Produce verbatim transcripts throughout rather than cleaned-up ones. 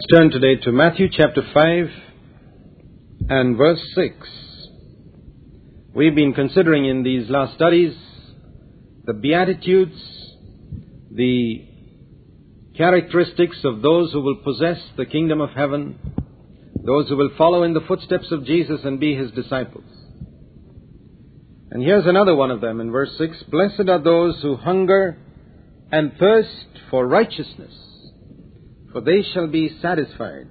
Let's turn today to Matthew chapter five and verse six. We've been considering in these last studies the Beatitudes, the characteristics of those who will possess the kingdom of heaven, those who will follow in the footsteps of Jesus and be His disciples. And here's another one of them in verse six. Blessed are those who hunger and thirst for righteousness, for they shall be satisfied.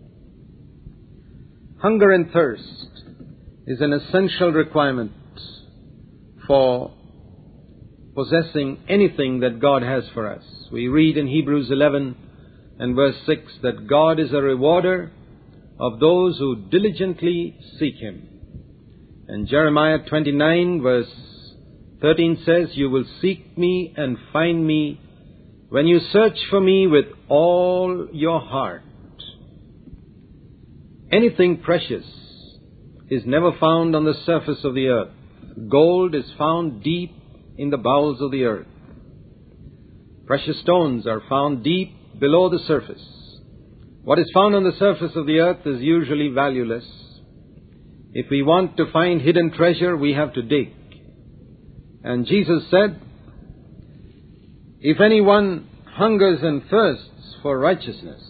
Hunger and thirst is an essential requirement for possessing anything that God has for us. We read in Hebrews eleven and verse six that God is a rewarder of those who diligently seek Him. And Jeremiah twenty-nine verse thirteen says, "You will seek me and find me when you search for me with all your heart." Anything precious is never found on the surface of the earth. Gold is found deep in the bowels of the earth. Precious stones are found deep below the surface. What is found on the surface of the earth is usually valueless. If we want to find hidden treasure, we have to dig. And Jesus said, if anyone hungers and thirsts for righteousness,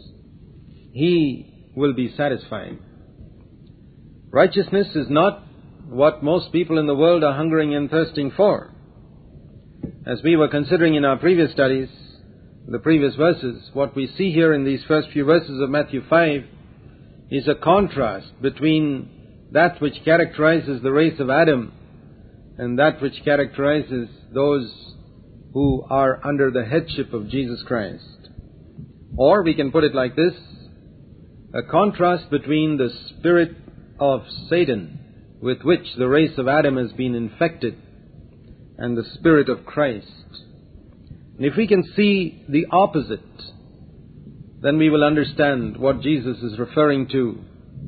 he will be satisfied. Righteousness is not what most people in the world are hungering and thirsting for. As we were considering in our previous studies, the previous verses, what we see here in these first few verses of Matthew five is a contrast between that which characterizes the race of Adam and that which characterizes those who are under the headship of Jesus Christ. Or we can put it like this, a contrast between the spirit of Satan with which the race of Adam has been infected and the spirit of Christ. And if we can see the opposite, then we will understand what Jesus is referring to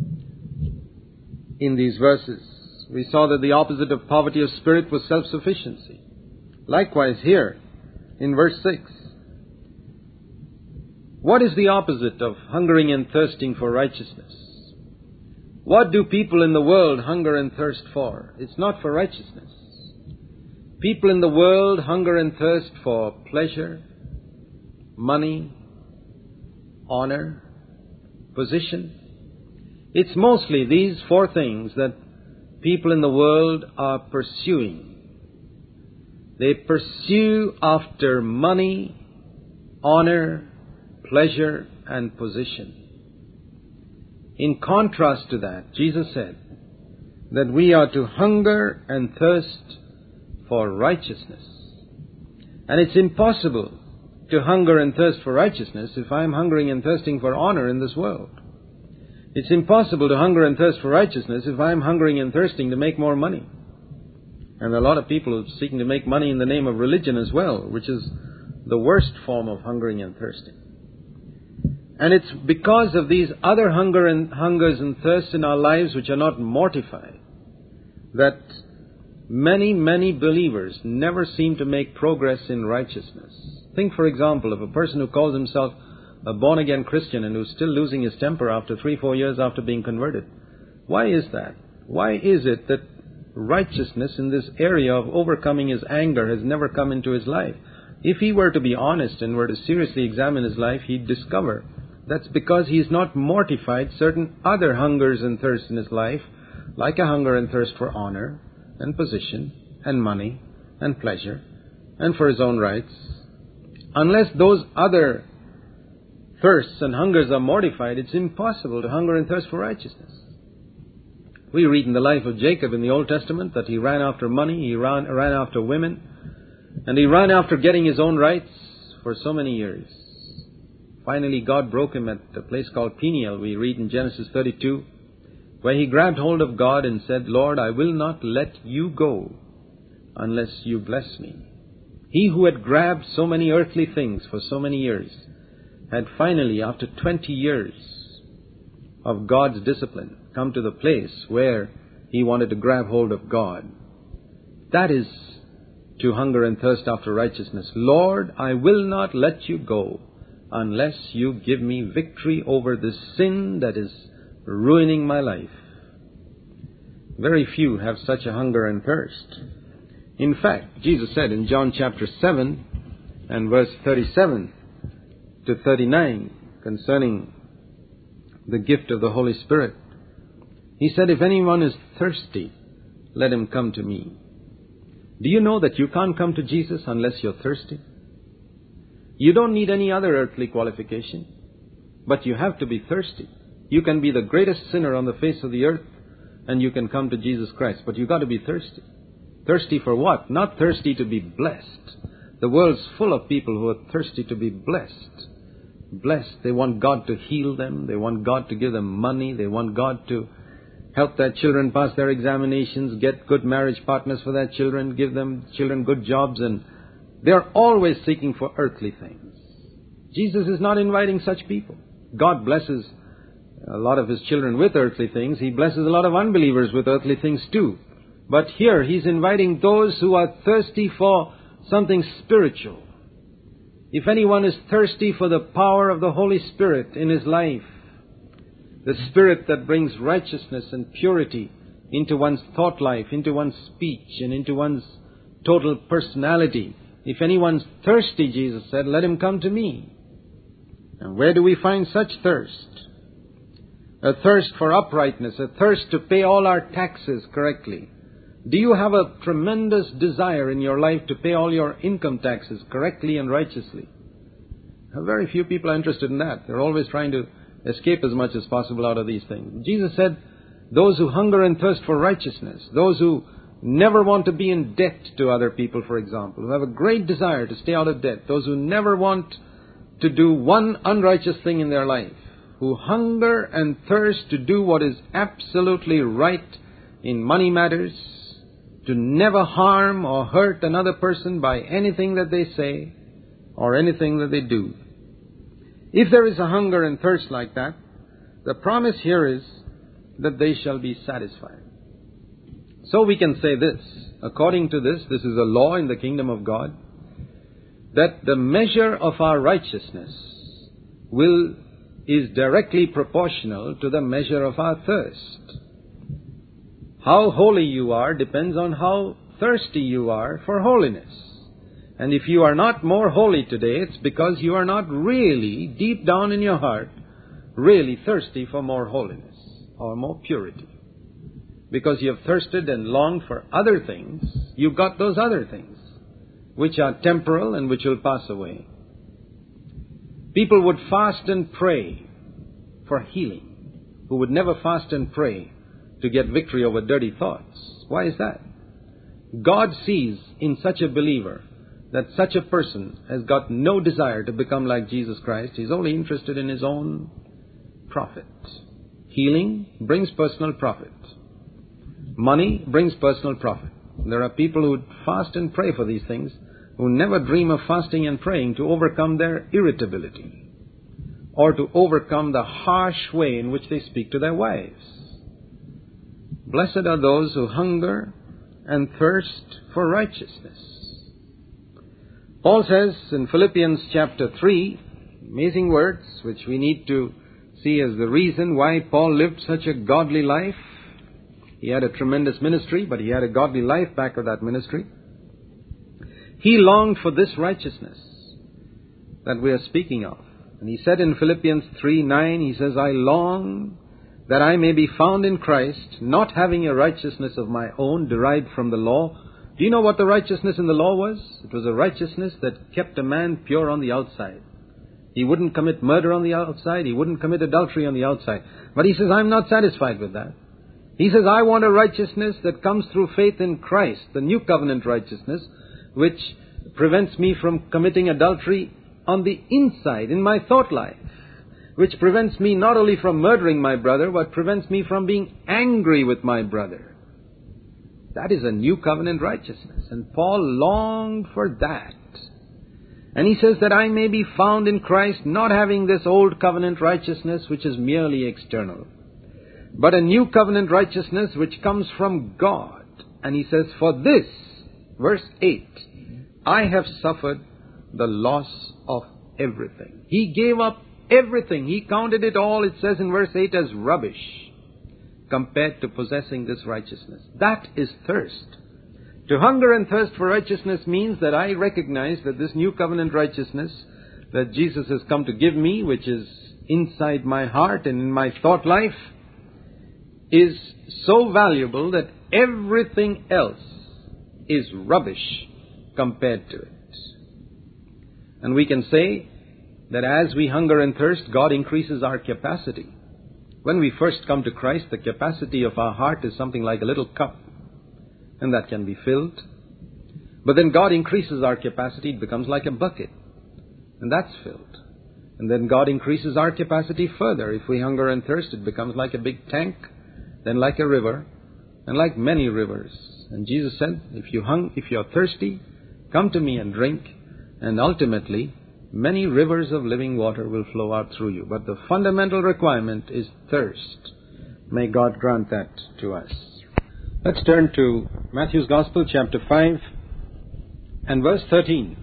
in these verses. We saw that the opposite of poverty of spirit was self-sufficiency. Likewise here, in verse six, what is the opposite of hungering and thirsting for righteousness? What do people in the world hunger and thirst for? It's not for righteousness. People in the world hunger and thirst for pleasure, money, honor, position. It's mostly these four things that people in the world are pursuing. They pursue after money, honor, pleasure, and position. In contrast to that, Jesus said that we are to hunger and thirst for righteousness. And it's impossible to hunger and thirst for righteousness if I'm hungering and thirsting for honor in this world. It's impossible to hunger and thirst for righteousness if I'm hungering and thirsting to make more money. And there are a lot of people who are seeking to make money in the name of religion as well, which is the worst form of hungering and thirsting. And it's because of these other hunger and hungers and thirsts in our lives which are not mortified that many, many believers never seem to make progress in righteousness. Think, for example, of a person who calls himself a born-again Christian and who's still losing his temper after three, four years after being converted. Why is that? Why is it that righteousness in this area of overcoming his anger has never come into his life? If he were to be honest and were to seriously examine his life, he'd discover that's because he's not mortified certain other hungers and thirsts in his life, like a hunger and thirst for honor and position and money and pleasure and for his own rights. Unless those other thirsts and hungers are mortified, it's impossible to hunger and thirst for righteousness. We read in the life of Jacob in the Old Testament that he ran after money, he ran, ran after women, and he ran after getting his own rights for so many years. Finally, God broke him at a place called Peniel, we read in Genesis thirty-two, where he grabbed hold of God and said, "Lord, I will not let you go unless you bless me." He who had grabbed so many earthly things for so many years had finally, after twenty years of God's discipline, come to the place where he wanted to grab hold of God. That is to hunger and thirst after righteousness. Lord, I will not let you go unless you give me victory over this sin that is ruining my life. Very few have such a hunger and thirst. In fact, Jesus said in John chapter seven and verse thirty-seven to thirty-nine concerning the gift of the Holy Spirit, He said, if anyone is thirsty, let him come to me. Do you know that you can't come to Jesus unless you're thirsty? You don't need any other earthly qualification, but you have to be thirsty. You can be the greatest sinner on the face of the earth, and you can come to Jesus Christ, but you've got to be thirsty. Thirsty for what? Not thirsty to be blessed. The world's full of people who are thirsty to be blessed. Blessed. They want God to heal them. They want God to give them money. They want God to help their children pass their examinations, get good marriage partners for their children, give them children good jobs, and they're always seeking for earthly things. Jesus is not inviting such people. God blesses a lot of His children with earthly things. He blesses a lot of unbelievers with earthly things too. But here He's inviting those who are thirsty for something spiritual. If anyone is thirsty for the power of the Holy Spirit in his life, the Spirit that brings righteousness and purity into one's thought life, into one's speech, and into one's total personality. If anyone's thirsty, Jesus said, let him come to me. And where do we find such thirst? A thirst for uprightness, a thirst to pay all our taxes correctly. Do you have a tremendous desire in your life to pay all your income taxes correctly and righteously? Very few people are interested in that. They're always trying to escape as much as possible out of these things. Jesus said, those who hunger and thirst for righteousness, those who never want to be in debt to other people, for example, who have a great desire to stay out of debt, those who never want to do one unrighteous thing in their life, who hunger and thirst to do what is absolutely right in money matters, to never harm or hurt another person by anything that they say or anything that they do. If there is a hunger and thirst like that, the promise here is that they shall be satisfied. So we can say this, according to this, this is a law in the kingdom of God, that the measure of our righteousness will is directly proportional to the measure of our thirst. How holy you are depends on how thirsty you are for holiness. And if you are not more holy today, it's because you are not really, deep down in your heart, really thirsty for more holiness or more purity. Because you have thirsted and longed for other things, you've got those other things, which are temporal and which will pass away. People would fast and pray for healing, who would never fast and pray to get victory over dirty thoughts. Why is that? God sees in such a believer that such a person has got no desire to become like Jesus Christ. He's only interested in his own profit. Healing brings personal profit. Money brings personal profit. There are people who fast and pray for these things who never dream of fasting and praying to overcome their irritability or to overcome the harsh way in which they speak to their wives. Blessed are those who hunger and thirst for righteousness. Paul says in Philippians chapter three, amazing words which we need to see as the reason why Paul lived such a godly life. He had a tremendous ministry, but he had a godly life back of that ministry. He longed for this righteousness that we are speaking of. And he said in Philippians three nine, he says, I long that I may be found in Christ, not having a righteousness of my own derived from the law. Do you know what the righteousness in the law was? It was a righteousness that kept a man pure on the outside. He wouldn't commit murder on the outside. He wouldn't commit adultery on the outside. But he says, I'm not satisfied with that. He says, I want a righteousness that comes through faith in Christ, the new covenant righteousness, which prevents me from committing adultery on the inside, in my thought life, which prevents me not only from murdering my brother, but prevents me from being angry with my brother. That is a new covenant righteousness. And Paul longed for that. And he says that I may be found in Christ, not having this old covenant righteousness, which is merely external, but a new covenant righteousness which comes from God. And he says, for this, verse eight, I have suffered the loss of everything. He gave up everything. He counted it all, it says in verse eight, as rubbish compared to possessing this righteousness. That is thirst. To hunger and thirst for righteousness means that I recognize that this new covenant righteousness that Jesus has come to give me, which is inside my heart and in my thought life, is so valuable that everything else is rubbish compared to it. And we can say that as we hunger and thirst, God increases our capacity. When we first come to Christ, the capacity of our heart is something like a little cup, and that can be filled. But then God increases our capacity, it becomes like a bucket, and that's filled. And then God increases our capacity further. If we hunger and thirst, it becomes like a big tank, then like a river, and like many rivers. And Jesus said, if you hung, if you are thirsty, come to me and drink, and ultimately many rivers of living water will flow out through you. But the fundamental requirement is thirst. May God grant that to us. Let's turn to Matthew's Gospel, chapter five, and verse thirteen.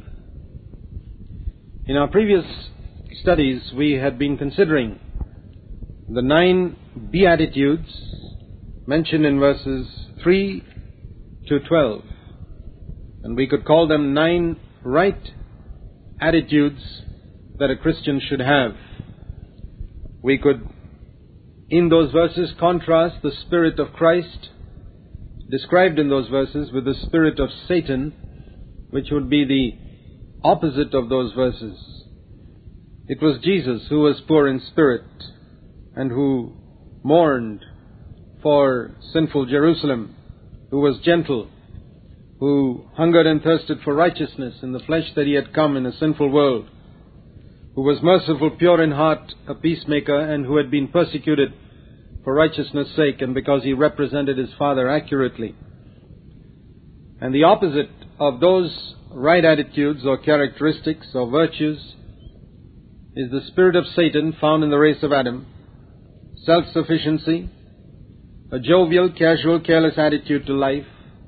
In our previous studies, we had been considering the nine Beatitudes mentioned in verses three to twelve. And we could call them nine right attitudes that a Christian should have. We could, in those verses, contrast the Spirit of Christ described in those verses with the spirit of Satan, which would be the opposite of those verses. It was Jesus who was poor in spirit and who mourned for sinful Jerusalem, who was gentle, who hungered and thirsted for righteousness in the flesh that he had come in a sinful world, who was merciful, pure in heart, a peacemaker, and who had been persecuted for righteousness' sake and because he represented his Father accurately. And the opposite of those right attitudes or characteristics or virtues is the spirit of Satan found in the race of Adam, self-sufficiency, a jovial, casual, careless attitude to life,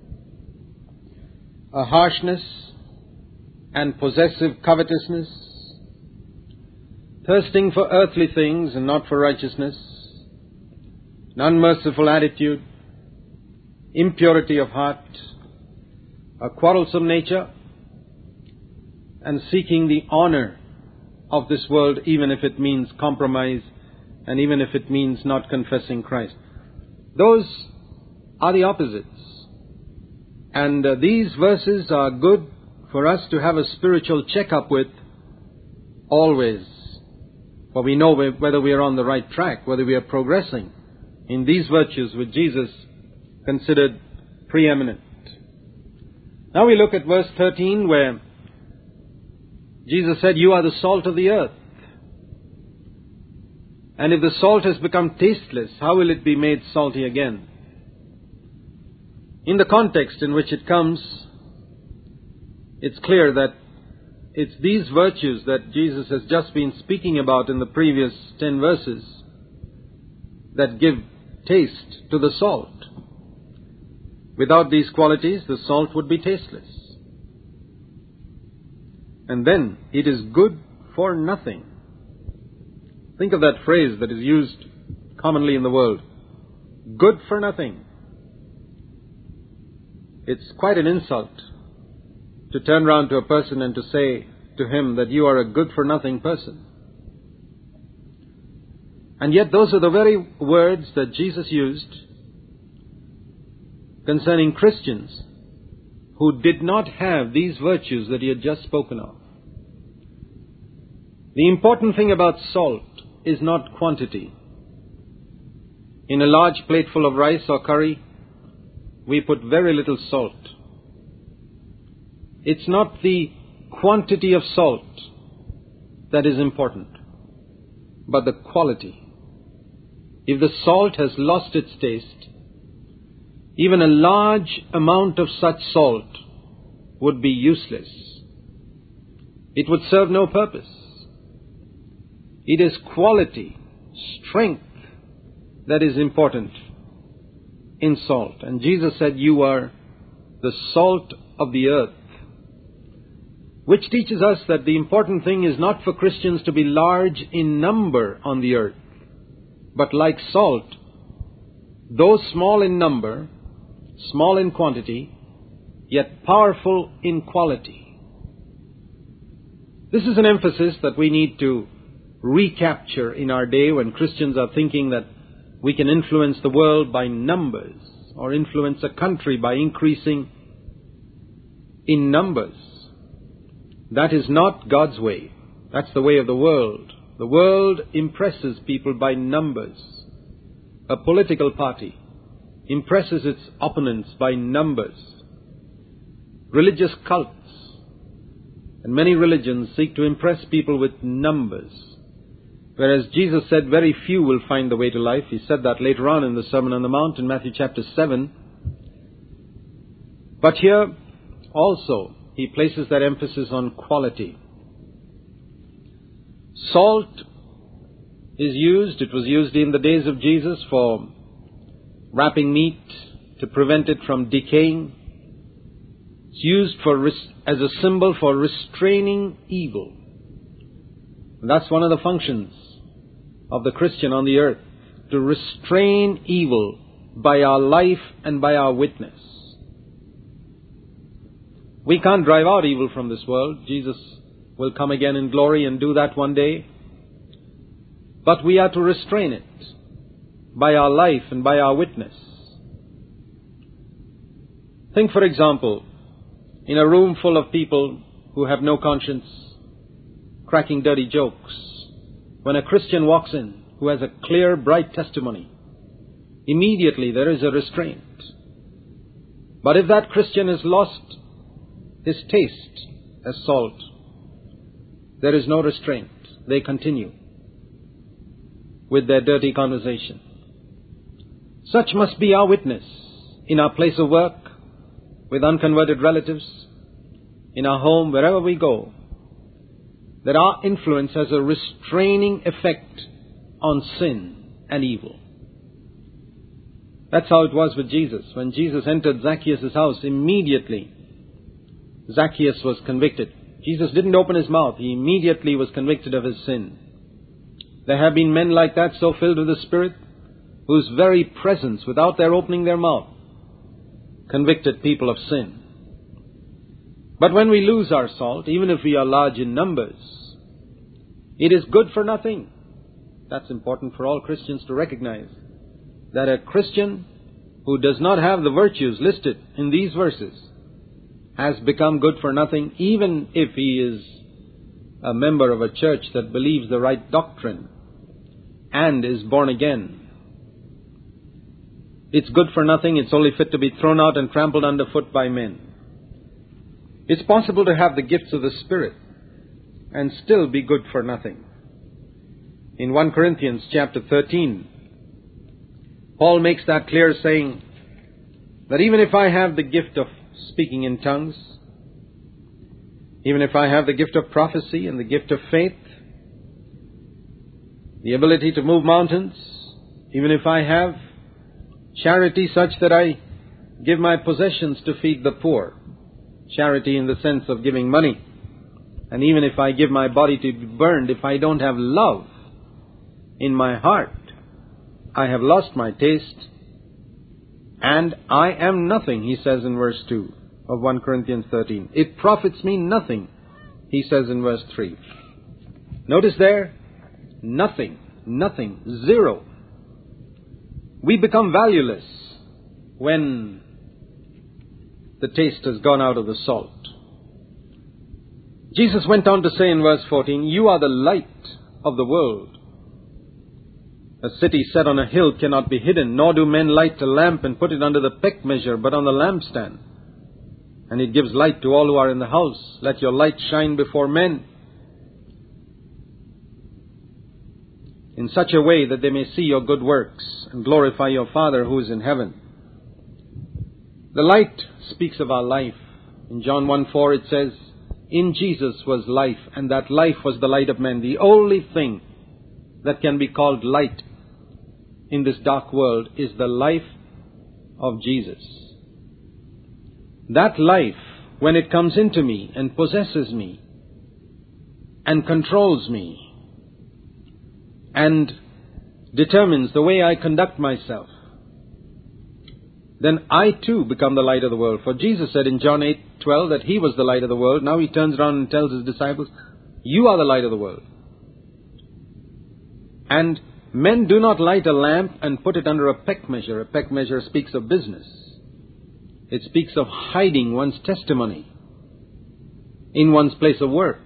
a harshness and possessive covetousness, thirsting for earthly things and not for righteousness, an unmerciful attitude, impurity of heart, a quarrelsome nature, and seeking the honor of this world, even if it means compromise and even if it means not confessing Christ. Those are the opposites. And uh, these verses are good for us to have a spiritual checkup with always. For we know whether we are on the right track, whether we are progressing in these virtues which Jesus considered preeminent. Now we look at verse thirteen, where Jesus said, you are the salt of the earth. And if the salt has become tasteless, how will it be made salty again? In the context in which it comes, it's clear that it's these virtues that Jesus has just been speaking about in the previous ten verses that give taste to the salt. Without these qualities, the salt would be tasteless. And then, it is good for nothing. Think of that phrase that is used commonly in the world. Good for nothing. It's quite an insult to turn round to a person and to say to him that you are a good-for-nothing person. And yet those are the very words that Jesus used concerning Christians who did not have these virtues that he had just spoken of. The important thing about salt is not quantity. In a large plateful of rice or curry, we put very little salt. It's not the quantity of salt that is important, but the quality. If the salt has lost its taste, even a large amount of such salt would be useless. It would serve no purpose. It is quality, strength that is important in salt. And Jesus said, you are the salt of the earth. which teaches us that the important thing is not for Christians to be large in number on the earth, but like salt, though small in number, small in quantity, yet powerful in quality. This is an emphasis that we need to recapture in our day when Christians are thinking that we can influence the world by numbers or influence a country by increasing in numbers. That is not God's way. That's the way of the world. The world impresses people by numbers. A political party impresses its opponents by numbers. Religious cults and many religions seek to impress people with numbers. Whereas Jesus said very few will find the way to life. He said that later on in the Sermon on the Mount in Matthew chapter seven. But here also he places that emphasis on quality. Salt is used, it was used in the days of Jesus for wrapping meat to prevent it from decaying. It's used for as a symbol for restraining evil. And that's one of the functions of the Christian on the earth, to restrain evil by our life and by our witness. We can't drive out evil from this world. Jesus will come again in glory and do that one day. But we are to restrain it by our life and by our witness. Think, for example, in a room full of people who have no conscience, cracking dirty jokes. When a Christian walks in who has a clear, bright testimony, immediately there is a restraint. But if that Christian has lost his taste as salt, there is no restraint. They continue with their dirty conversation. Such must be our witness in our place of work, with unconverted relatives, in our home, wherever we go, that our influence has a restraining effect on sin and evil. That's how it was with Jesus. When Jesus entered Zacchaeus' house, immediately Zacchaeus was convicted. Jesus didn't open his mouth. He immediately was convicted of his sin. There have been men like that, so filled with the Spirit, whose very presence, without their opening their mouth, convicted people of sin. But when we lose our salt, even if we are large in numbers, it is good for nothing. That's important for all Christians to recognize, that a Christian who does not have the virtues listed in these verses has become good for nothing, even if he is a member of a church that believes the right doctrine and is born again. It's good for nothing. It's only fit to be thrown out and trampled underfoot by men. It's possible to have the gifts of the Spirit and still be good for nothing. In First Corinthians chapter thirteen, Paul makes that clear, saying that even if I have the gift of speaking in tongues, even if I have the gift of prophecy and the gift of faith, the ability to move mountains, even if I have charity such that I give my possessions to feed the poor, charity in the sense of giving money, and even if I give my body to be burned, if I don't have love in my heart, I have lost my taste, and I am nothing, he says in verse two of First Corinthians thirteen. It profits me nothing, he says in verse three. Notice there, nothing, nothing, zero. We become valueless when the taste has gone out of the salt. Jesus went on to say in verse fourteen, you are the light of the world. A city set on a hill cannot be hidden, nor do men light a lamp and put it under the peck measure, but on the lampstand. And it gives light to all who are in the house. Let your light shine before men, in such a way that they may see your good works and glorify your Father who is in heaven. The light speaks of our life. In John one four it says, in Jesus was life, and that life was the light of men. The only thing that can be called light in this dark world is the life of Jesus. That life when it comes into me and possesses me and controls me and determines the way I conduct myself, then I too become the light of the world. For Jesus said in John eight twelve that He was the light of the world. Now He turns around and tells His disciples, you are the light of the world. And men do not light a lamp and put it under a peck measure. A peck measure speaks of business. It speaks of hiding one's testimony in one's place of work.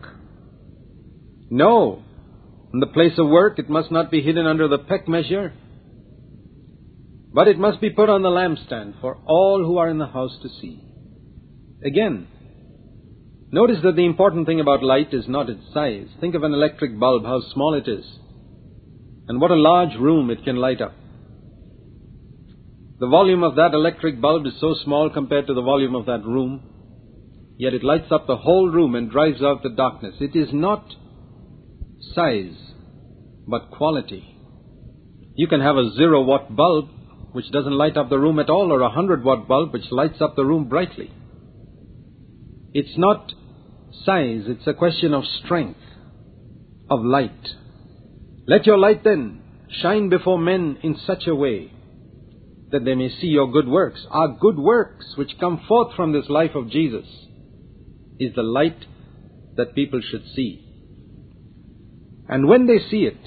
No, in the place of work it must not be hidden under the peck measure, but it must be put on the lampstand for all who are in the house to see. Again, notice that the important thing about light is not its size. Think of an electric bulb, how small it is, and what a large room it can light up. The volume of that electric bulb is so small compared to the volume of that room, yet it lights up the whole room and drives out the darkness. It is not size, but quality. You can have a zero watt bulb which doesn't light up the room at all, or a hundred watt bulb which lights up the room brightly. It's not size, it's a question of strength, of light. Let your light then shine before men in such a way that they may see your good works. Our good works which come forth from this life of Jesus is the light that people should see. And when they see it,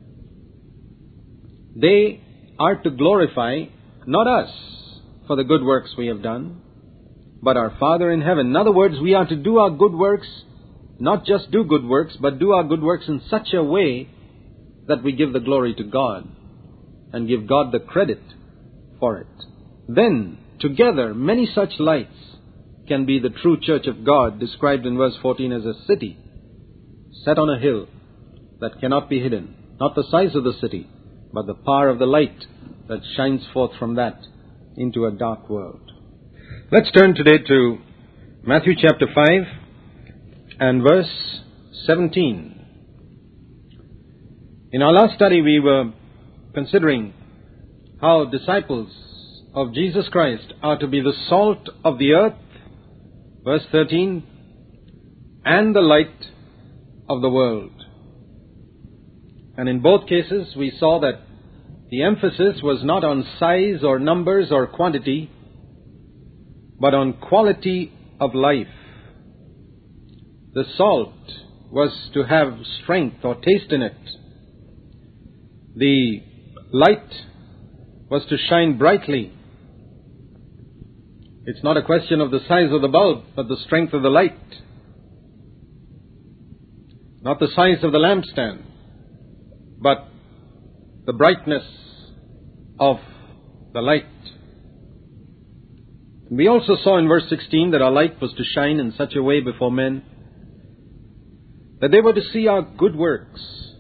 they are to glorify not us for the good works we have done, but our Father in heaven. In other words, we are to do our good works, not just do good works, but do our good works in such a way that we give the glory to God and give God the credit for it. Then, together, many such lights can be the true church of God, described in verse fourteen as a city set on a hill that cannot be hidden. Not the size of the city, but the power of the light that shines forth from that into a dark world. Let's turn today to Matthew chapter five and verse seventeen. In our last study we were considering how disciples of Jesus Christ are to be the salt of the earth, verse thirteen, and the light of the world. And in both cases we saw that the emphasis was not on size or numbers or quantity, but on quality of life. The salt was to have strength or taste in it. The light was to shine brightly. It's not a question of the size of the bulb, but the strength of the light. Not the size of the lampstand, but the brightness of the light. We also saw in verse sixteen that our light was to shine in such a way before men that they were to see our good works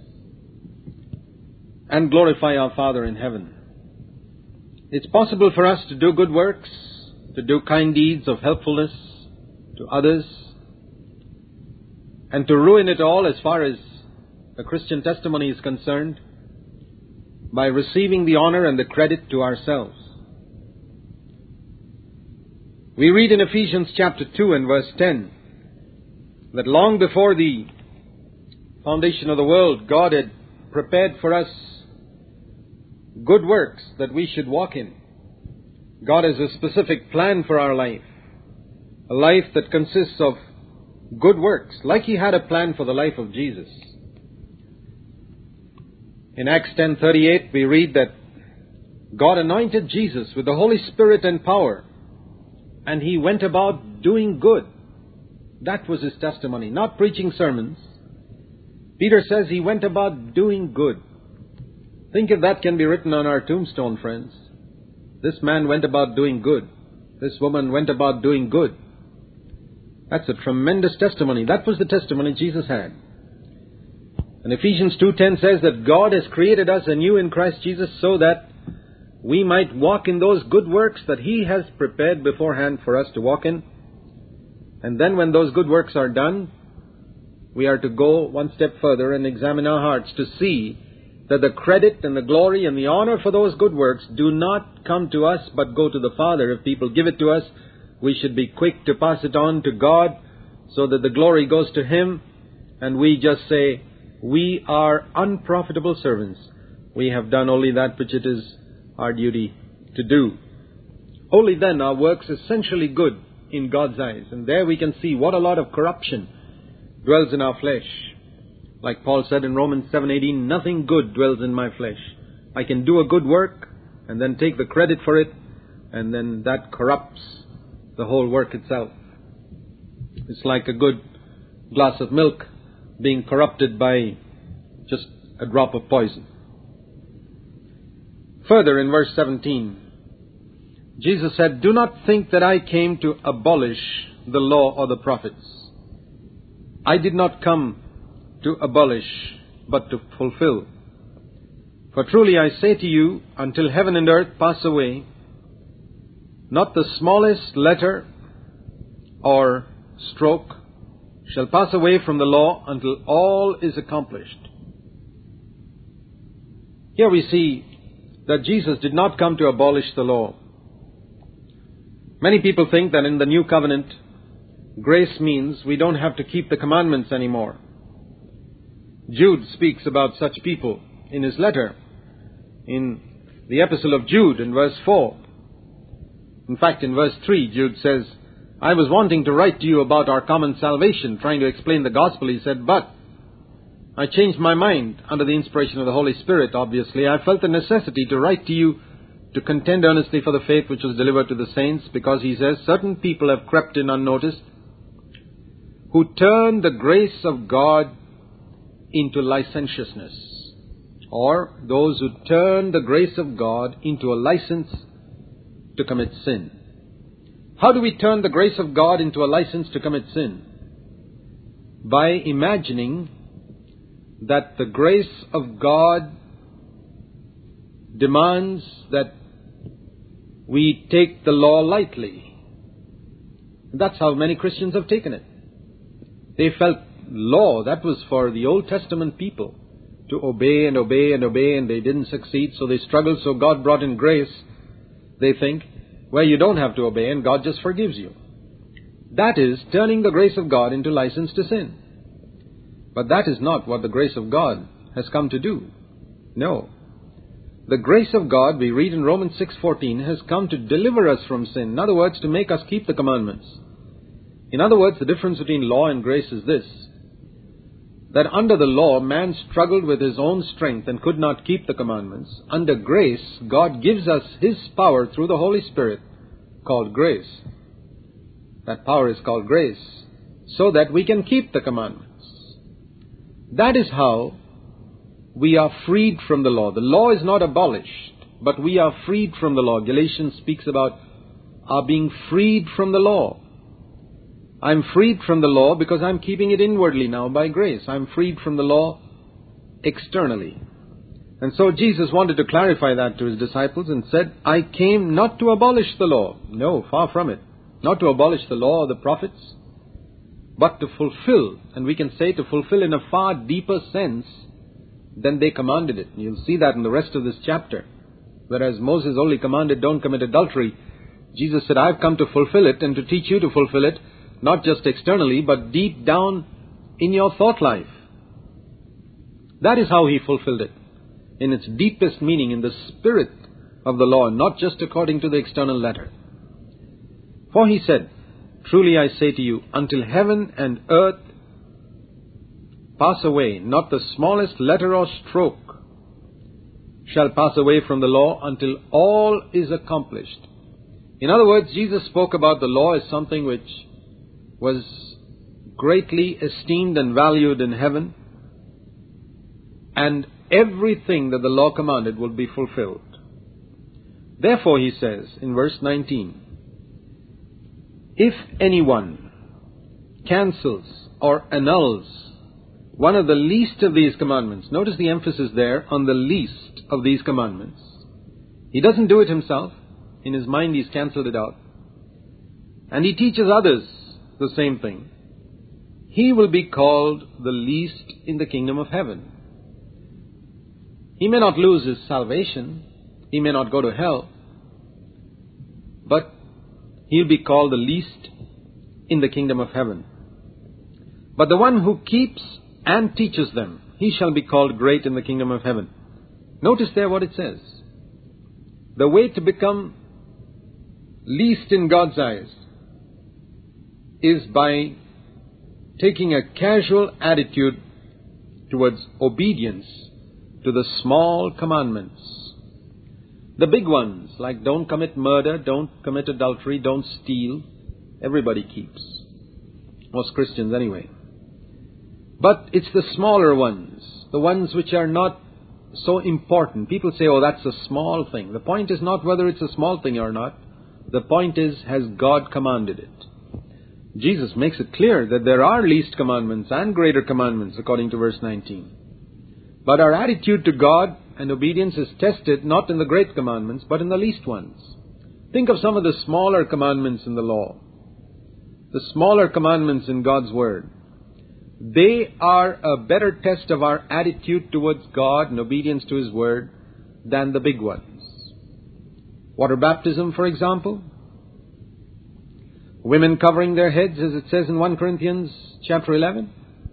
and glorify our Father in heaven. It's possible for us to do good works, to do kind deeds of helpfulness to others, and to ruin it all as far as the Christian testimony is concerned by receiving the honor and the credit to ourselves. We read in Ephesians chapter two and verse ten that long before the foundation of the world, God had prepared for us good works that we should walk in. God has a specific plan for our life, a life that consists of good works, like He had a plan for the life of Jesus. In Acts ten thirty-eight we read that God anointed Jesus with the Holy Spirit and power, and He went about doing good. That was His testimony, not preaching sermons. Peter says He went about doing good. Think if that can be written on our tombstone, friends. This man went about doing good. This woman went about doing good. That's a tremendous testimony. That was the testimony Jesus had. And Ephesians two ten says that God has created us anew in Christ Jesus so that we might walk in those good works that He has prepared beforehand for us to walk in. And then when those good works are done, we are to go one step further and examine our hearts to see that the credit and the glory and the honor for those good works do not come to us but go to the Father. If people give it to us, we should be quick to pass it on to God so that the glory goes to Him, and we just say, we are unprofitable servants. We have done only that which it is our duty to do. Only then are works essentially good in God's eyes. And there we can see what a lot of corruption dwells in our flesh. Like Paul said in Romans seven eighteen, nothing good dwells in my flesh. I can do a good work and then take the credit for it, and then that corrupts the whole work itself. It's like a good glass of milk being corrupted by just a drop of poison. Further, in verse seventeen, Jesus said, do not think that I came to abolish the law or the prophets. I did not come to abolish, but to fulfill. For truly I say to you, until heaven and earth pass away, not the smallest letter or stroke shall pass away from the law until all is accomplished. Here we see that Jesus did not come to abolish the law. Many people think that in the new covenant, grace means we don't have to keep the commandments anymore. Jude speaks about such people in his letter, in the epistle of Jude in verse four. In fact, in verse three, Jude says, I was wanting to write to you about our common salvation, trying to explain the gospel. He said, but I changed my mind under the inspiration of the Holy Spirit, obviously. I felt the necessity to write to you to contend earnestly for the faith which was delivered to the saints, because he says, certain people have crept in unnoticed, who turn the grace of God into licentiousness, or those who turn the grace of God into a license to commit sin. How do we turn the grace of God into a license to commit sin? By imagining that the grace of God demands that we take the law lightly. That's how many Christians have taken it. They felt law, that was for the Old Testament people to obey and obey and obey, and they didn't succeed, so they struggled. So God brought in grace, they think, where you don't have to obey and God just forgives you. That is turning the grace of God into license to sin. But that is not what the grace of God has come to do. No. The grace of God, we read in Romans six fourteen, has come to deliver us from sin. In other words, to make us keep the commandments. In other words, the difference between law and grace is this: that under the law, man struggled with his own strength and could not keep the commandments. Under grace, God gives us His power through the Holy Spirit, called grace. That power is called grace, so that we can keep the commandments. That is how we are freed from the law. The law is not abolished, but we are freed from the law. Galatians speaks about our being freed from the law. I'm freed from the law because I'm keeping it inwardly now by grace. I'm freed from the law externally. And so Jesus wanted to clarify that to His disciples and said, I came not to abolish the law. No, far from it. Not to abolish the law or the prophets, but to fulfill. And we can say to fulfill in a far deeper sense than they commanded it. You'll see that in the rest of this chapter. Whereas Moses only commanded, don't commit adultery, Jesus said, I've come to fulfill it and to teach you to fulfill it, not just externally, but deep down in your thought life. That is how He fulfilled it, in its deepest meaning, in the spirit of the law, not just according to the external letter. For He said, truly I say to you, until heaven and earth pass away, not the smallest letter or stroke shall pass away from the law until all is accomplished. In other words, Jesus spoke about the law as something which was greatly esteemed and valued in heaven, and everything that the law commanded will be fulfilled. Therefore, He says in verse nineteen, if anyone cancels or annuls one of the least of these commandments, notice the emphasis there on the least of these commandments. He doesn't do it himself. In his mind, he's cancelled it out. And he teaches others the same thing. He will be called the least in the kingdom of heaven. He may not lose his salvation. He may not go to hell. But he'll be called the least in the kingdom of heaven. But the one who keeps and teaches them, he shall be called great in the kingdom of heaven. Notice there what it says. The way to become least in God's eyes is by taking a casual attitude towards obedience to the small commandments. The big ones, like don't commit murder, don't commit adultery, don't steal, everybody keeps. Most Christians anyway. But it's the smaller ones, the ones which are not so important. People say, oh, that's a small thing. The point is not whether it's a small thing or not. The point is, has God commanded it? Jesus makes it clear that there are least commandments and greater commandments, according to verse nineteen. But our attitude to God and obedience is tested not in the great commandments, but in the least ones. Think of some of the smaller commandments in the law. The smaller commandments in God's Word. They are a better test of our attitude towards God and obedience to His Word than the big ones. Water baptism, for example. Women covering their heads, as it says in First Corinthians chapter eleven.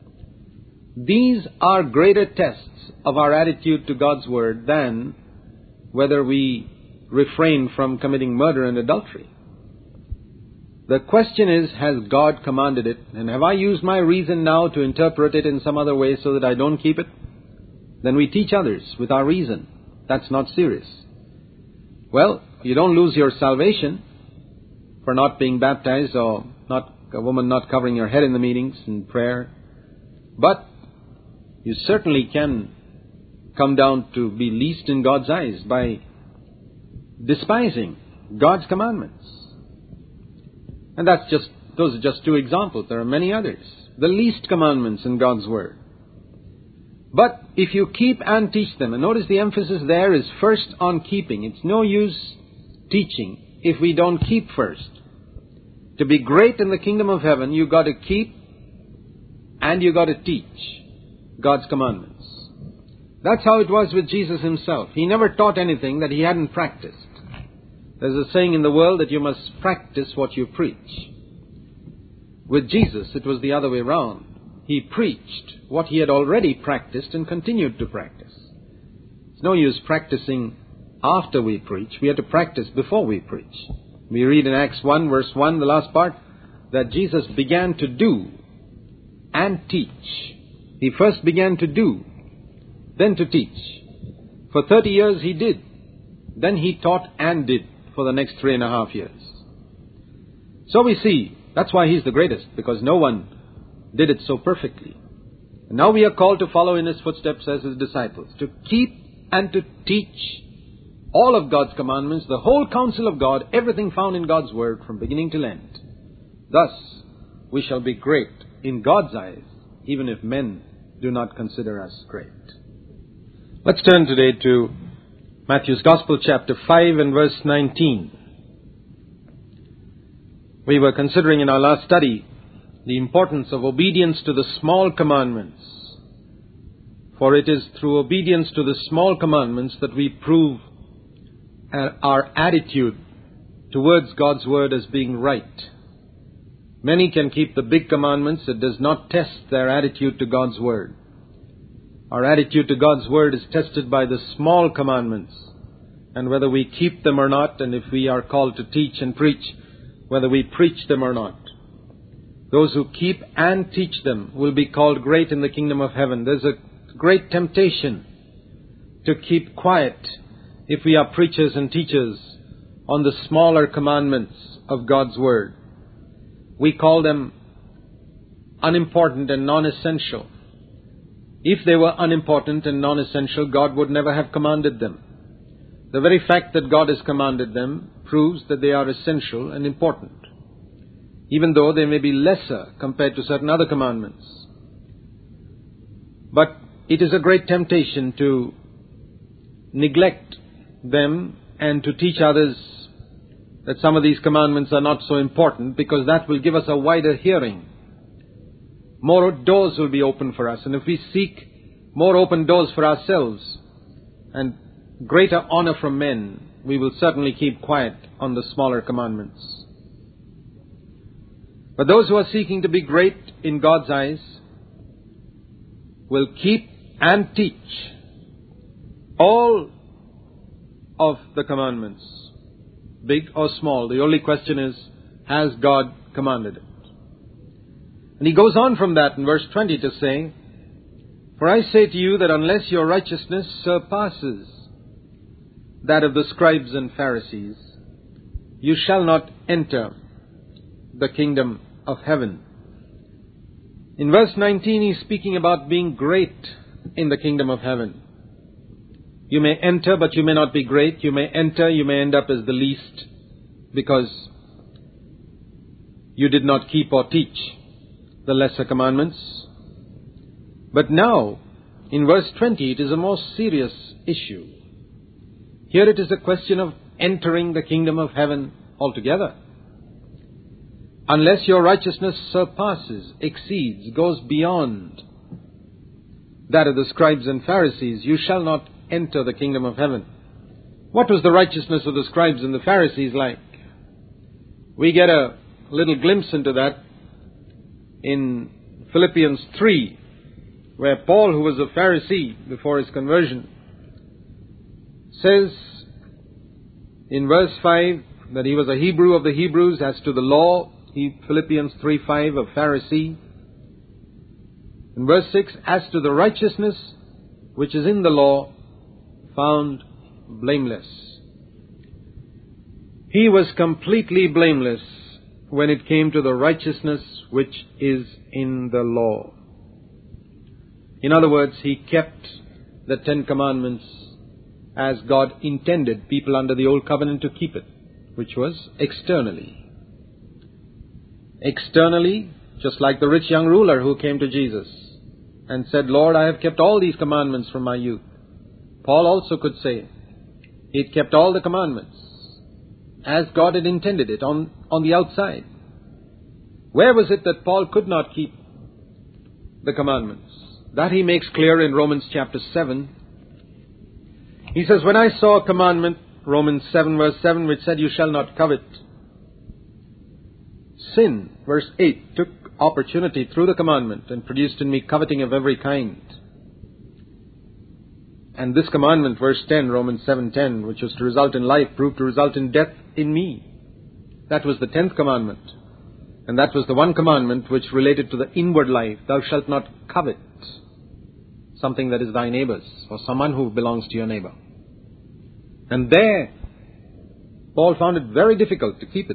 These are greater tests of our attitude to God's Word than whether we refrain from committing murder and adultery. The question is, has God commanded it? And have I used my reason now to interpret it in some other way so that I don't keep it? Then we teach others with our reason. That's not serious. Well, you don't lose your salvation for not being baptized or not a woman not covering her head in the meetings in prayer. But you certainly can come down to be least in God's eyes by despising God's commandments. And that's just, those are just two examples. There are many others. The least commandments in God's Word. But if you keep and teach them, and notice the emphasis there is first on keeping. It's no use teaching if we don't keep first. To be great in the kingdom of heaven, you've got to keep and you've got to teach God's commandments. That's how it was with Jesus Himself. He never taught anything that He hadn't practiced. There's a saying in the world that you must practice what you preach. With Jesus, it was the other way around. He preached what He had already practiced and continued to practice. It's no use practicing after we preach. We have to practice before we preach. We read in Acts one, verse one, the last part, that Jesus began to do and teach. He first began to do, then to teach. For thirty years He did. Then He taught and did for the next three and a half years. So we see, that's why He's the greatest, because no one did it so perfectly. And now we are called to follow in His footsteps as His disciples, to keep and to teach all of God's commandments, the whole counsel of God, everything found in God's Word from beginning to end. Thus, we shall be great in God's eyes, even if men do not consider us great. Let's turn today to Matthew's Gospel, chapter five and verse nineteen. We were considering in our last study the importance of obedience to the small commandments. For it is through obedience to the small commandments that we prove our attitude towards God's Word as being right. Many can keep the big commandments. It does not test their attitude to God's Word. Our attitude to God's Word is tested by the small commandments, and whether we keep them or not, and if we are called to teach and preach, whether we preach them or not. Those who keep and teach them will be called great in the kingdom of heaven. There's a great temptation to keep quiet if we are preachers and teachers on the smaller commandments of God's Word. We call them unimportant and non-essential. If they were unimportant and non-essential, God would never have commanded them. The very fact that God has commanded them proves that they are essential and important, even though they may be lesser compared to certain other commandments. But it is a great temptation to neglect them and to teach others that some of these commandments are not so important, because that will give us a wider hearing. More doors will be open for us. And if we seek more open doors for ourselves and greater honor from men, we will certainly keep quiet on the smaller commandments. But those who are seeking to be great in God's eyes will keep and teach all of the commandments, big or small. The only question is, has God commanded it? And he goes on from that in verse twenty to say, "For I say to you that unless your righteousness surpasses that of the scribes and Pharisees, you shall not enter the kingdom of heaven." In verse nineteen, he's speaking about being great in the kingdom of heaven. You may enter, but you may not be great. You may enter, you may end up as the least, because you did not keep or teach the lesser commandments. But now, in verse twenty, it is a more serious issue. Here it is a question of entering the kingdom of heaven altogether. Unless your righteousness surpasses, exceeds, goes beyond that of the scribes and Pharisees, you shall not enter the kingdom of heaven. What was the righteousness of the scribes and the Pharisees like? We get a little glimpse into that in Philippians three, where Paul, who was a Pharisee before his conversion, says in verse five that he was a Hebrew of the Hebrews. As to the law, he, Philippians three five, a Pharisee. In verse six, as to the righteousness which is in the law, found blameless. He was completely blameless when it came to the righteousness which is in the law. In other words, he kept the Ten Commandments as God intended people under the Old Covenant to keep it, which was externally. Externally, just like the rich young ruler who came to Jesus and said, "Lord, I have kept all these commandments from my youth." Paul also could say, he'd kept all the commandments as God had intended it on, on the outside. Where was it that Paul could not keep the commandments? That he makes clear in Romans chapter seven. He says, "When I saw a commandment," Romans seven verse seven, which said, "You shall not covet," sin, verse eight, took opportunity through the commandment and produced in me coveting of every kind. And this commandment, verse ten, Romans seven ten, which was to result in life, proved to result in death in me. That was the tenth commandment. And that was the one commandment which related to the inward life. Thou shalt not covet something that is thy neighbor's, or someone who belongs to your neighbor. And there, Paul found it very difficult to keep it.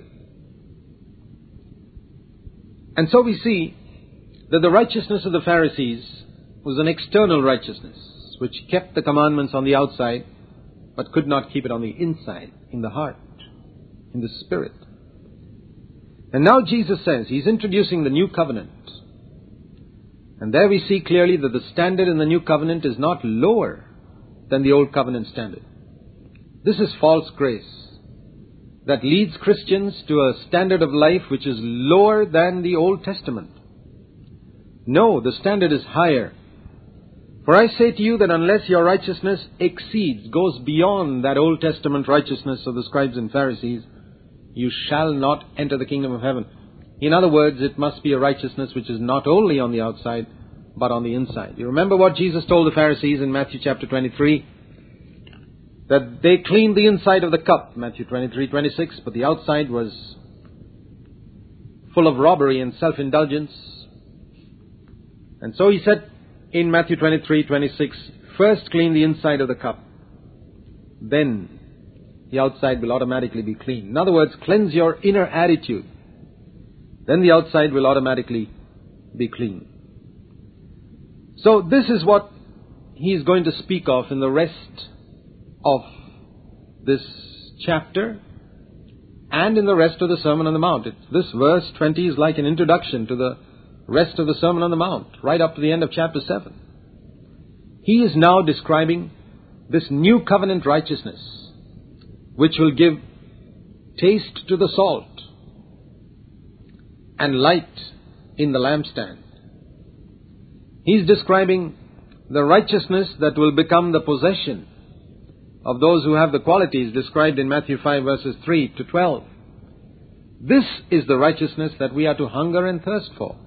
And so we see that the righteousness of the Pharisees was an external righteousness, which kept the commandments on the outside, but could not keep it on the inside, in the heart, in the spirit. And now Jesus says, he's introducing the new covenant. And there we see clearly that the standard in the new covenant is not lower than the old covenant standard. This is false grace that leads Christians to a standard of life which is lower than the Old Testament. No, the standard is higher. "For I say to you that unless your righteousness exceeds, goes beyond that Old Testament righteousness of the scribes and Pharisees, you shall not enter the kingdom of heaven." In other words, it must be a righteousness which is not only on the outside, but on the inside. You remember what Jesus told the Pharisees in Matthew chapter twenty-three? That they cleaned the inside of the cup, Matthew twenty-three twenty-six, but the outside was full of robbery and self-indulgence. And so he said in Matthew twenty-three twenty-six, first clean the inside of the cup, then the outside will automatically be clean. In other words, cleanse your inner attitude, then the outside will automatically be clean. So this is what he is going to speak of in the rest of this chapter and in the rest of the Sermon on the Mount. It, this verse twenty is like an introduction to the rest of the Sermon on the Mount, right up to the end of chapter seven. He is now describing this new covenant righteousness, which will give taste to the salt and light in the lampstand. He's describing the righteousness that will become the possession of those who have the qualities described in Matthew five verses three to twelve. This is the righteousness that we are to hunger and thirst for.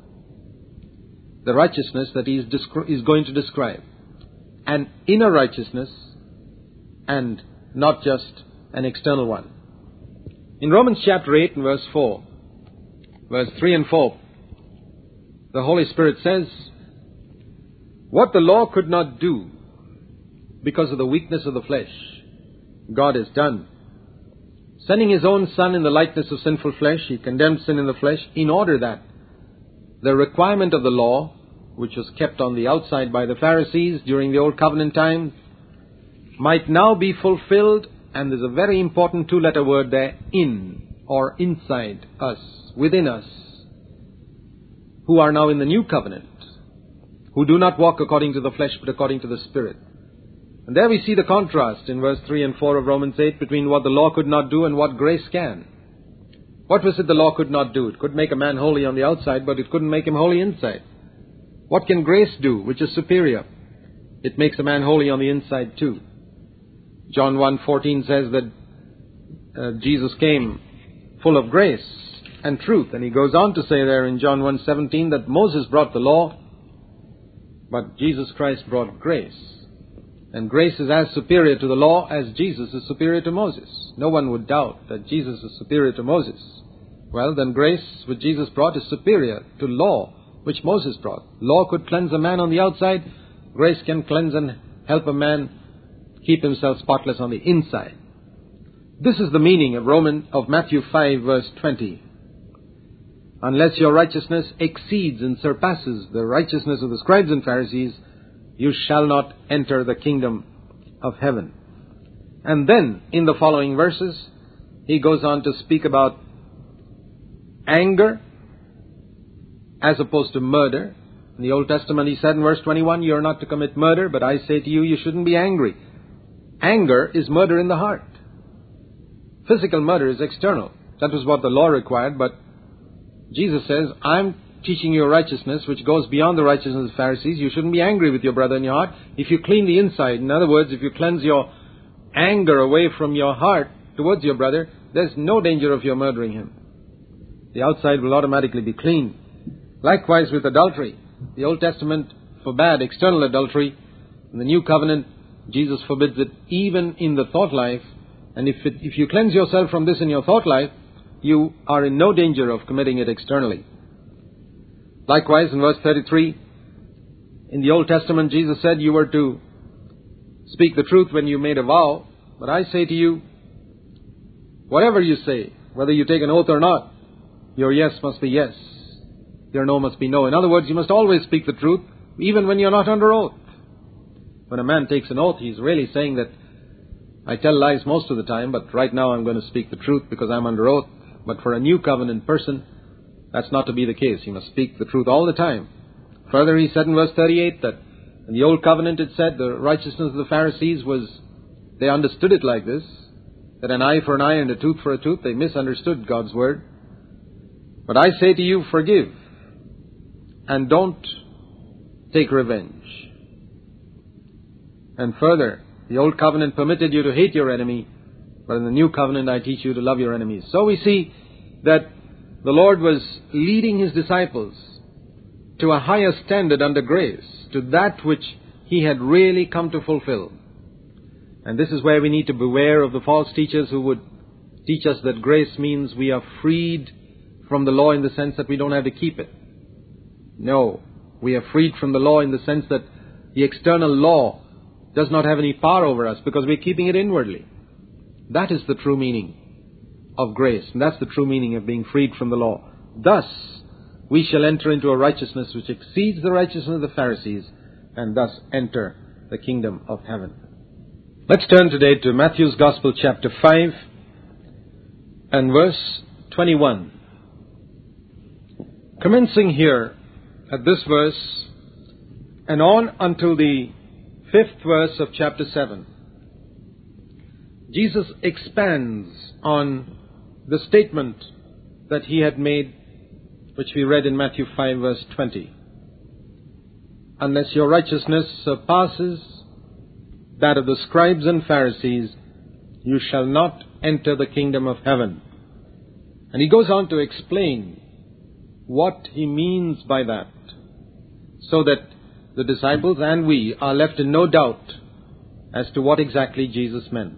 The righteousness that he is, descri- is going to describe. An inner righteousness and not just an external one. In Romans chapter eight and verse four, verse three and four, the Holy Spirit says, what the law could not do because of the weakness of the flesh, God has done. Sending His own Son in the likeness of sinful flesh, He condemned sin in the flesh in order that the requirement of the law, which was kept on the outside by the Pharisees during the Old Covenant time, might now be fulfilled, and there's a very important two-letter word there, in, or inside us, within us, who are now in the New Covenant, who do not walk according to the flesh but according to the Spirit. And there we see the contrast in verse three and four of Romans eight between what the law could not do and what grace can. What was it the law could not do? It could make a man holy on the outside, but it couldn't make him holy inside. What can grace do, which is superior? It makes a man holy on the inside too. John one fourteen says that uh, Jesus came full of grace and truth. And he goes on to say there in John one seventeen that Moses brought the law, but Jesus Christ brought grace. And grace is as superior to the law as Jesus is superior to Moses. No one would doubt that Jesus is superior to Moses. Well, then grace, which Jesus brought, is superior to law, which Moses brought. Law could cleanse a man on the outside. Grace can cleanse and help a man keep himself spotless on the inside. This is the meaning of Roman of Matthew five verse twenty. Unless your righteousness exceeds and surpasses the righteousness of the scribes and Pharisees, you shall not enter the kingdom of heaven. And then, in the following verses, he goes on to speak about anger as opposed to murder. In the Old Testament, he said in verse twenty-one, you are not to commit murder, but I say to you, you shouldn't be angry. Anger is murder in the heart. Physical murder is external. That was what the law required, but Jesus says, I'm teaching you a righteousness which goes beyond the righteousness of the Pharisees. You shouldn't be angry with your brother in your heart. If you clean the inside, in other words, if you cleanse your anger away from your heart towards your brother, there's no danger of your murdering him. The outside will automatically be clean. Likewise with adultery. The Old Testament forbade external adultery. In the New Covenant, Jesus forbids it even in the thought life. And if it, if you cleanse yourself from this in your thought life, you are in no danger of committing it externally. Likewise, in verse thirty-three, in the Old Testament, Jesus said you were to speak the truth when you made a vow. But I say to you, whatever you say, whether you take an oath or not, your yes must be yes. Your no must be no. In other words, you must always speak the truth, even when you're not under oath. When a man takes an oath, he's really saying that I tell lies most of the time, but right now I'm going to speak the truth because I'm under oath. But for a new covenant person, that's not to be the case. He must speak the truth all the time. Further, he said in verse thirty-eight that in the Old Covenant it said the righteousness of the Pharisees was, they understood it like this, that an eye for an eye and a tooth for a tooth. They misunderstood God's word. But I say to you, forgive and don't take revenge. And further, the Old Covenant permitted you to hate your enemy, but in the New Covenant I teach you to love your enemies. So we see that the Lord was leading His disciples to a higher standard under grace, to that which He had really come to fulfill. And this is where we need to beware of the false teachers who would teach us that grace means we are freed from the law in the sense that we don't have to keep it. No, we are freed from the law in the sense that the external law does not have any power over us because we're keeping it inwardly. That is the true meaning of grace. And that's the true meaning of being freed from the law. Thus, we shall enter into a righteousness which exceeds the righteousness of the Pharisees, and thus enter the kingdom of heaven. Let's turn today to Matthew's Gospel, chapter five, and verse twenty-one. Commencing here at this verse, and on until the fifth verse of chapter seven, Jesus expands on the statement that He had made, which we read in Matthew five verse twenty. Unless your righteousness surpasses that of the scribes and Pharisees, you shall not enter the kingdom of heaven. And he goes on to explain what he means by that, so that the disciples and we are left in no doubt as to what exactly Jesus meant.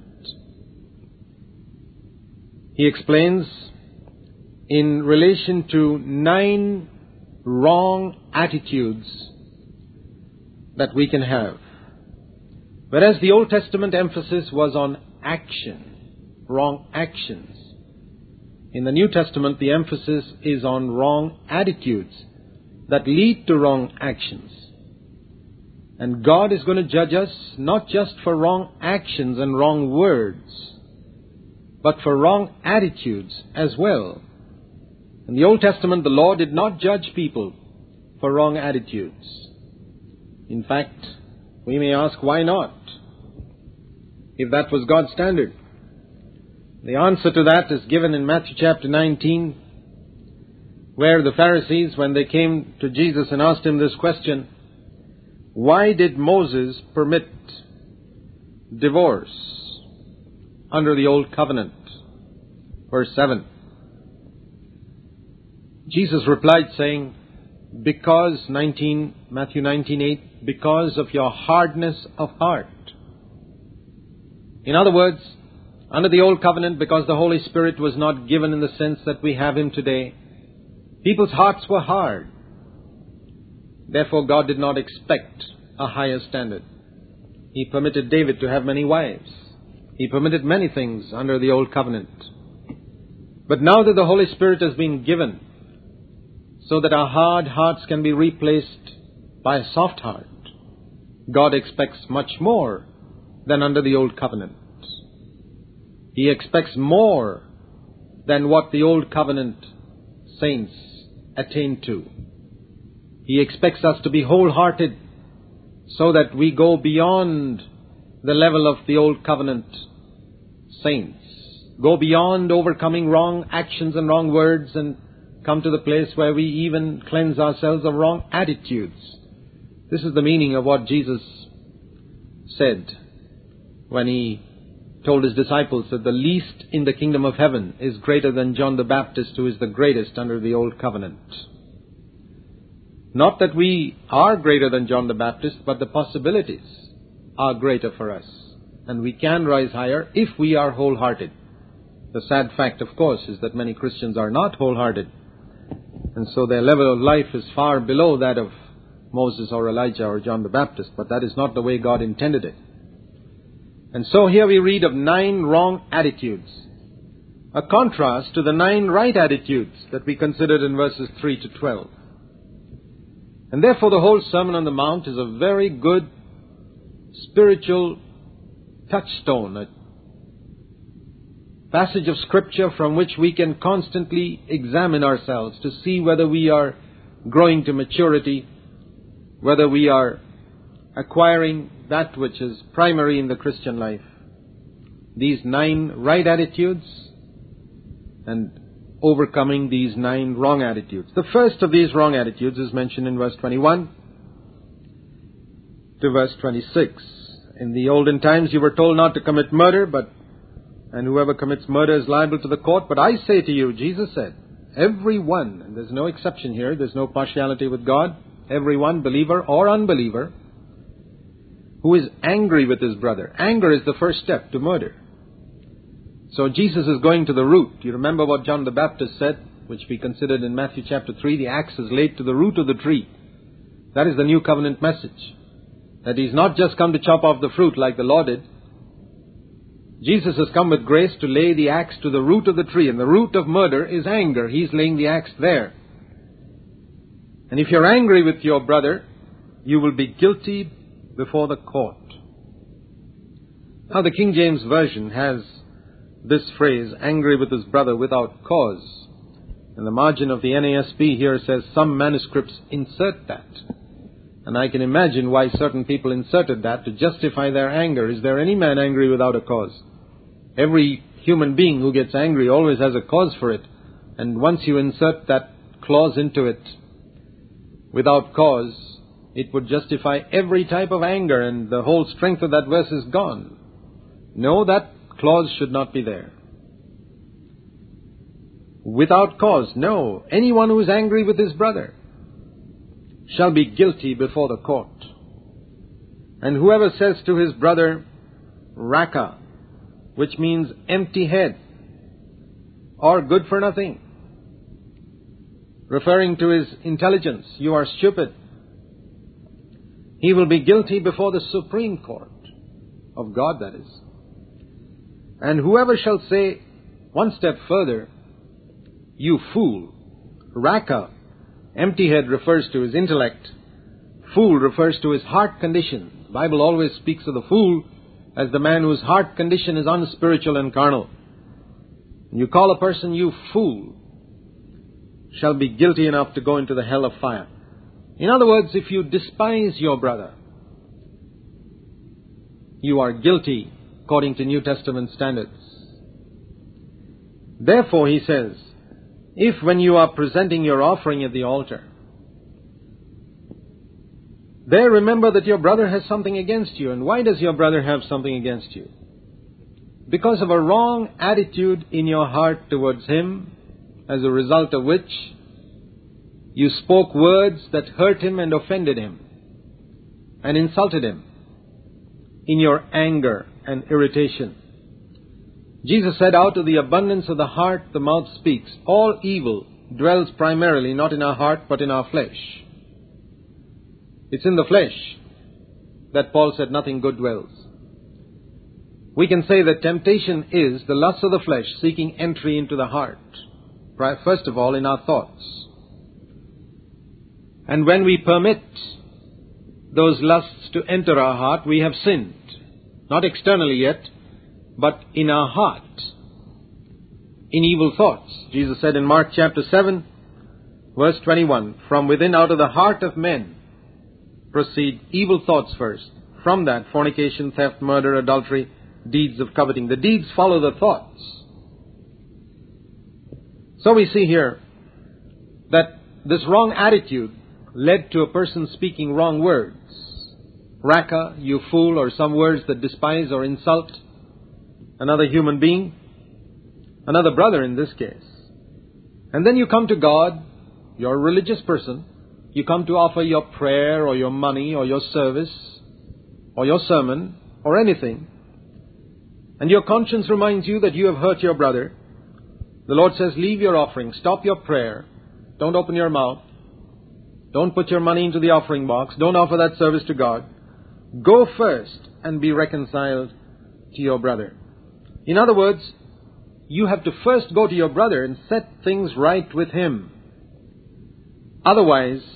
He explains in relation to nine wrong attitudes that we can have. Whereas the Old Testament emphasis was on action, wrong actions. In the New Testament, the emphasis is on wrong attitudes that lead to wrong actions. And God is going to judge us not just for wrong actions and wrong words, but for wrong attitudes as well. In the Old Testament, the law did not judge people for wrong attitudes. In fact, we may ask, why not? If that was God's standard. The answer to that is given in Matthew chapter nineteen, where the Pharisees, when they came to Jesus and asked him this question, why did Moses permit divorce under the Old Covenant? Verse seven. Jesus replied saying, because, nineteen, Matthew nineteen eight, because of your hardness of heart. In other words, under the Old Covenant, because the Holy Spirit was not given in the sense that we have Him today, people's hearts were hard. Therefore, God did not expect a higher standard. He permitted David to have many wives. He permitted many things under the Old Covenant. But now that the Holy Spirit has been given, so that our hard hearts can be replaced by a soft heart, God expects much more than under the Old Covenant. He expects more than what the Old Covenant saints attained to. He expects us to be wholehearted so that we go beyond the level of the Old Covenant saints. Go beyond overcoming wrong actions and wrong words and come to the place where we even cleanse ourselves of wrong attitudes. This is the meaning of what Jesus said when He told His disciples that the least in the kingdom of heaven is greater than John the Baptist, who is the greatest under the Old Covenant. Not that we are greater than John the Baptist, but the possibilities are greater for us. And we can rise higher if we are wholehearted. The sad fact, of course, is that many Christians are not wholehearted. And so their level of life is far below that of Moses or Elijah or John the Baptist. But that is not the way God intended it. And so here we read of nine wrong attitudes, a contrast to the nine right attitudes that we considered in verses three to twelve. And therefore the whole Sermon on the Mount is a very good spiritual touchstone, a passage of Scripture from which we can constantly examine ourselves to see whether we are growing to maturity, whether we are acquiring that which is primary in the Christian life. These nine right attitudes and overcoming these nine wrong attitudes. The first of these wrong attitudes is mentioned in verse twenty-one to verse twenty-six. In the olden times you were told not to commit murder, but and whoever commits murder is liable to the court. But I say to you, Jesus said, every one, and there's no exception here, there's no partiality with God, every one, believer or unbeliever, who is angry with his brother. Anger is the first step to murder. So Jesus is going to the root. You remember what John the Baptist said, which we considered in Matthew chapter three, the axe is laid to the root of the tree. That is the new covenant message. That He's not just come to chop off the fruit like the law did. Jesus has come with grace to lay the axe to the root of the tree. And the root of murder is anger. He's laying the axe there. And if you're angry with your brother, you will be guilty before the court. Now the King James Version has this phrase, angry with his brother without cause. In the margin of the N A S B here says some manuscripts insert that. And I can imagine why certain people inserted that to justify their anger. Is there any man angry without a cause? Every human being who gets angry always has a cause for it. And once you insert that clause into it, without cause, it would justify every type of anger, and the whole strength of that verse is gone. No, that clause should not be there. without cause. No, anyone who is angry with his brother shall be guilty before the court. And whoever says to his brother, Raka, which means empty head, or good for nothing, referring to his intelligence, you are stupid, he will be guilty before the Supreme Court of God, that is. And whoever shall say one step further, you fool, Raka, empty head refers to his intellect, fool refers to his heart condition. The Bible always speaks of the fool as the man whose heart condition is unspiritual and carnal. You call a person you fool, shall be guilty enough to go into the hell of fire. In other words, if you despise your brother, you are guilty according to New Testament standards. Therefore, he says, if when you are presenting your offering at the altar, there remember that your brother has something against you. And why does your brother have something against you? Because of a wrong attitude in your heart towards him, as a result of which you spoke words that hurt him and offended him and insulted him in your anger and irritation. Jesus said, out of the abundance of the heart the mouth speaks. All evil dwells primarily not in our heart but in our flesh. It's in the flesh that Paul said nothing good dwells. We can say that temptation is the lust of the flesh seeking entry into the heart. First of all, in our thoughts. And when we permit those lusts to enter our heart, we have sinned. Not externally yet, but in our heart. In evil thoughts. Jesus said in Mark chapter seven, verse twenty-one, from within out of the heart of men proceed evil thoughts first. From that, fornication, theft, murder, adultery, deeds of coveting. The deeds follow the thoughts. So we see here that this wrong attitude led to a person speaking wrong words. Raka, you fool, or some words that despise or insult another human being, another brother in this case. And then you come to God, you're a religious person, you come to offer your prayer or your money or your service or your sermon or anything, and your conscience reminds you that you have hurt your brother. The Lord says, leave your offering, stop your prayer, don't open your mouth, don't put your money into the offering box, don't offer that service to God. Go first and be reconciled to your brother. In other words, you have to first go to your brother and set things right with him. Otherwise,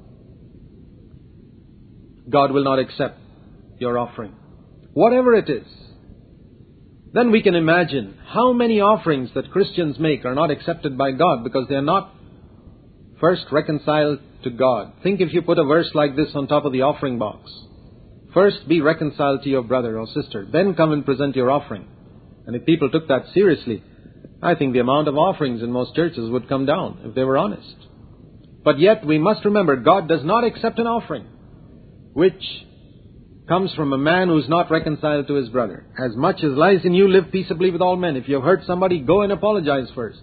God will not accept your offering, whatever it is. Then we can imagine how many offerings that Christians make are not accepted by God because they are not first reconciled to God. Think if you put a verse like this on top of the offering box. First be reconciled to your brother or sister, then come and present your offering. And if people took that seriously, I think the amount of offerings in most churches would come down if they were honest. But yet we must remember, God does not accept an offering which comes from a man who is not reconciled to his brother. As much as lies in you, live peaceably with all men. If you have hurt somebody, go and apologize first.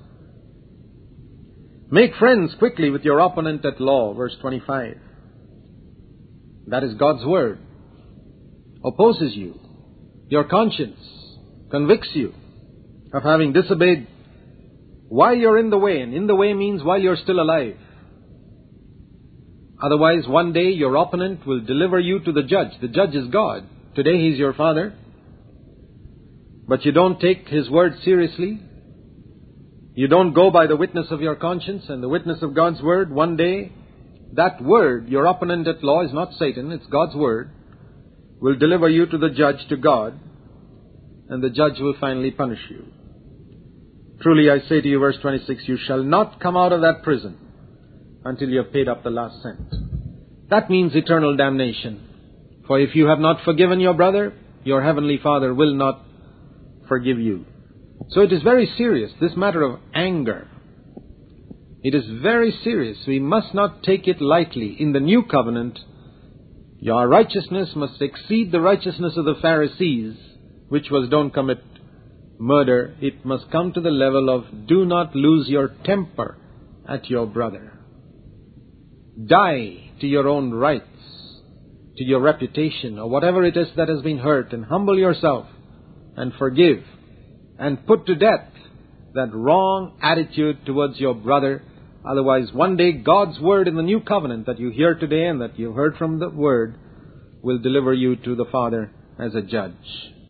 Make friends quickly with your opponent at law, verse twenty-five. That is God's word. Opposes you. Your conscience convicts you of having disobeyed while you're in the way. And in the way means while you're still alive. Otherwise, one day your opponent will deliver you to the judge. The judge is God. Today he's your father. But you don't take his word seriously. You don't go by the witness of your conscience and the witness of God's word. One day, that word, your opponent at law, is not Satan, it's God's word, will deliver you to the judge, to God, and the judge will finally punish you. Truly I say to you, verse twenty-six, you shall not come out of that prison until you have paid up the last cent. That means eternal damnation. For if you have not forgiven your brother, your heavenly Father will not forgive you. So it is very serious, this matter of anger. It is very serious. We must not take it lightly. In the new covenant, your righteousness must exceed the righteousness of the Pharisees, which was don't commit murder, it must come to the level of do not lose your temper at your brother. Die to your own rights, to your reputation, or whatever it is that has been hurt, and humble yourself and forgive and put to death that wrong attitude towards your brother. Otherwise, one day God's word in the new covenant that you hear today and that you heard from the word will deliver you to the Father as a judge.